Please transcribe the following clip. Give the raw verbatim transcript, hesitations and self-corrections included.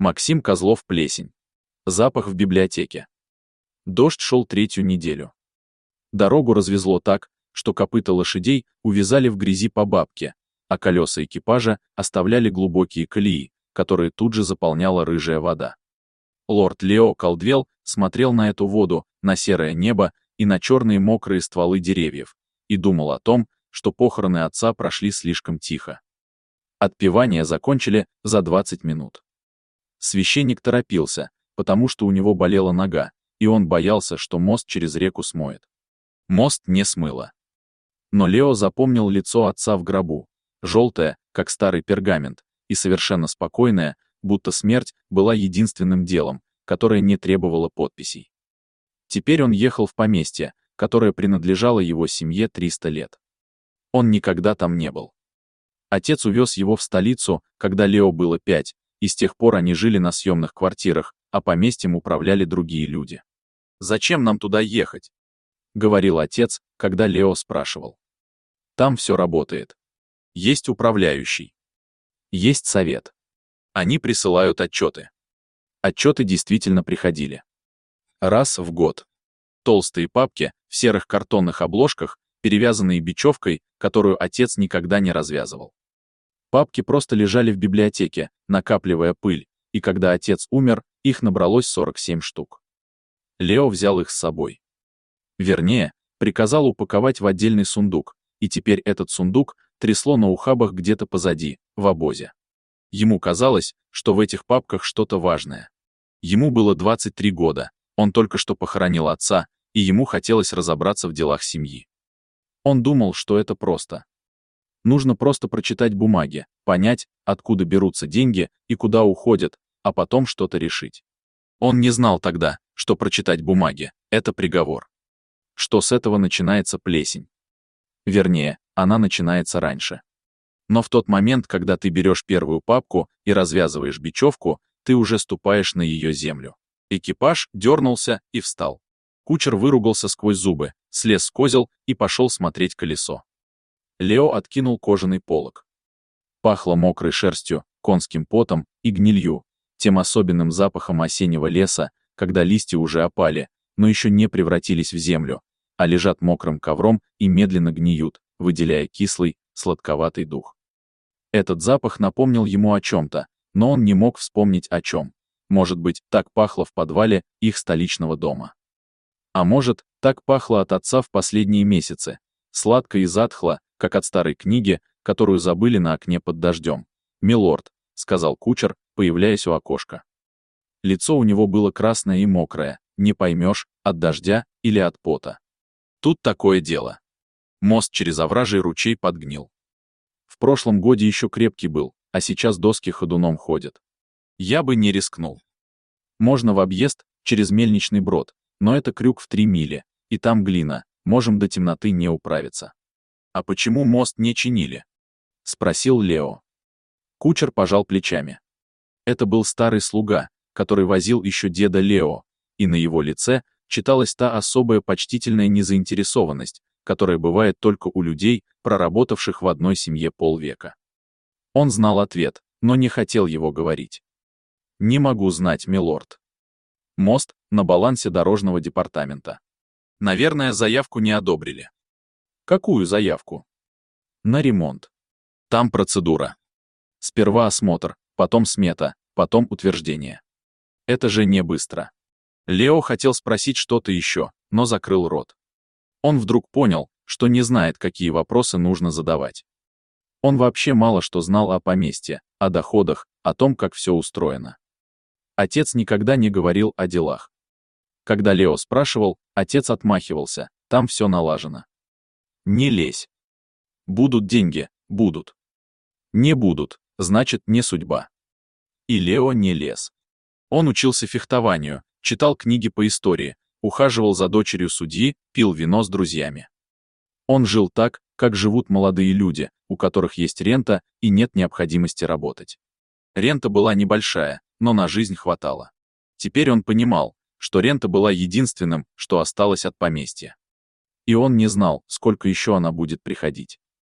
Максим Козлов, плесень. Запах в библиотеке. Дождь шел третью неделю. Дорогу развезло так, что копыта лошадей увязали в грязи по бабке, а колеса экипажа оставляли глубокие колеи, которые тут же заполняла рыжая вода. Лорд Лео Колдвелл смотрел на эту воду, на серое небо и на черные мокрые стволы деревьев, и думал о том, что похороны отца прошли слишком тихо. Отпевание закончили за двадцать минут. Священник торопился, потому что у него болела нога, и он боялся, что мост через реку смоет. Мост не смыло. Но Лео запомнил лицо отца в гробу, желтое, как старый пергамент, и совершенно спокойное, будто смерть была единственным делом, которое не требовало подписей. Теперь он ехал в поместье, которое принадлежало его семье триста лет. Он никогда там не был. Отец увез его в столицу, когда Лео было пять, и с тех пор они жили на съемных квартирах, а поместьем управляли другие люди. «Зачем нам туда ехать?» — говорил отец, когда Лео спрашивал. «Там все работает. Есть управляющий. Есть совет. Они присылают отчеты». Отчеты действительно приходили. Раз в год. Толстые папки в серых картонных обложках, перевязанные бечевкой, которую отец никогда не развязывал. Папки просто лежали в библиотеке, накапливая пыль, и когда отец умер, их набралось сорок семь штук. Лео взял их с собой. Вернее, приказал упаковать в отдельный сундук, и теперь этот сундук трясло на ухабах где-то позади, в обозе. Ему казалось, что в этих папках что-то важное. Ему было двадцать три года, он только что похоронил отца, и ему хотелось разобраться в делах семьи. Он думал, что это просто. Нужно просто прочитать бумаги, понять, откуда берутся деньги и куда уходят, а потом что-то решить. Он не знал тогда, что прочитать бумаги — это приговор. Что с этого начинается плесень. Вернее, она начинается раньше. Но в тот момент, когда ты берешь первую папку и развязываешь бечевку, ты уже ступаешь на ее землю. Экипаж дернулся и встал. Кучер выругался сквозь зубы, слез с козел и пошел смотреть колесо. Лео откинул кожаный полог. Пахло мокрой шерстью, конским потом и гнилью, тем особенным запахом осеннего леса, когда листья уже опали, но еще не превратились в землю, а лежат мокрым ковром и медленно гниют, выделяя кислый, сладковатый дух. Этот запах напомнил ему о чем-то, но он не мог вспомнить о чем. Может быть, так пахло в подвале их столичного дома. А может, так пахло от отца в последние месяцы, сладко и затхло, как от старой книги, которую забыли на окне под дождем. «Милорд», — сказал кучер, появляясь у окошка. Лицо у него было красное и мокрое, не поймешь, от дождя или от пота. Тут такое дело. Мост через овражий ручей подгнил. В прошлом годе еще крепкий был, а сейчас доски ходуном ходят. Я бы не рискнул. Можно в объезд, через мельничный брод, но это крюк в три мили, и там глина, можем до темноты не управиться. «А почему мост не чинили?» — спросил Лео. Кучер пожал плечами. Это был старый слуга, который возил еще деда Лео, и на его лице читалась та особая почтительная незаинтересованность, которая бывает только у людей, проработавших в одной семье полвека. Он знал ответ, но не хотел его говорить. «Не могу знать, милорд. Мост на балансе дорожного департамента. Наверное, заявку не одобрили». «Какую заявку?» «На ремонт. Там процедура. Сперва осмотр, потом смета, потом утверждение. Это же не быстро». Лео хотел спросить что-то еще, но закрыл рот. Он вдруг понял, что не знает, какие вопросы нужно задавать. Он вообще мало что знал о поместье, о доходах, о том, как все устроено. Отец никогда не говорил о делах. Когда Лео спрашивал, отец отмахивался, там все налажено. «Не лезь. Будут деньги, будут. Не будут, значит, не судьба». И Лео не лез. Он учился фехтованию, читал книги по истории, ухаживал за дочерью судьи, пил вино с друзьями. Он жил так, как живут молодые люди, у которых есть рента и нет необходимости работать. Рента была небольшая, но на жизнь хватало. Теперь он понимал, что рента была единственным, что осталось от поместья. И он не знал, сколько еще она будет приходить.